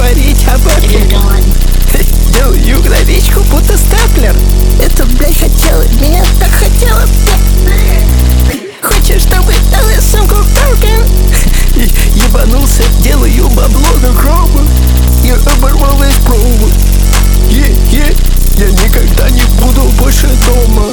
говорить об этом. Делаю гравичку, будто степлер. Это, блядь, хотела, меня так хотела. Хочешь, чтобы дал я сумку в токен? Ебанулся, делаю бабло на гробу. Я оборвал весь провод. Я никогда не буду больше дома.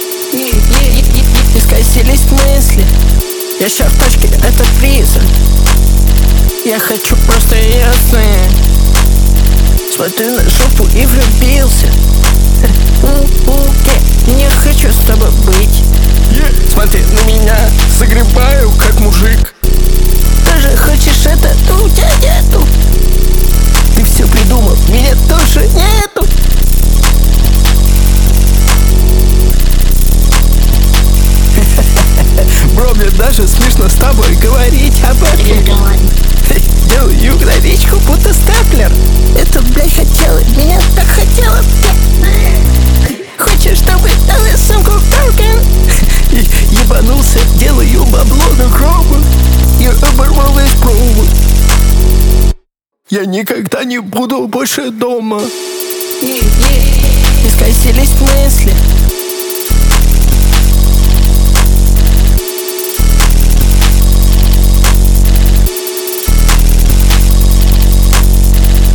Исказились мысли. Я ща в тачке, это призрак. Я хочу просто ясное. Смотрю на жопу и влюбился. Не хочу с тобой быть. Смотри на меня, загребаю как мужик. Тоже хочешь это, то у тебя нету. Ты все придумал, меня тоже нету. Бро, мне даже смешно с тобой говорить об этом. Делаю гравичку, будто степлер. Это, блядь, хотела, меня так хотела. Хочешь, чтобы дал я сумку в токен? Ебанулся, делаю бабло на гробу. Я оборвал весь провод. Я никогда не буду больше дома. Исказились мысли.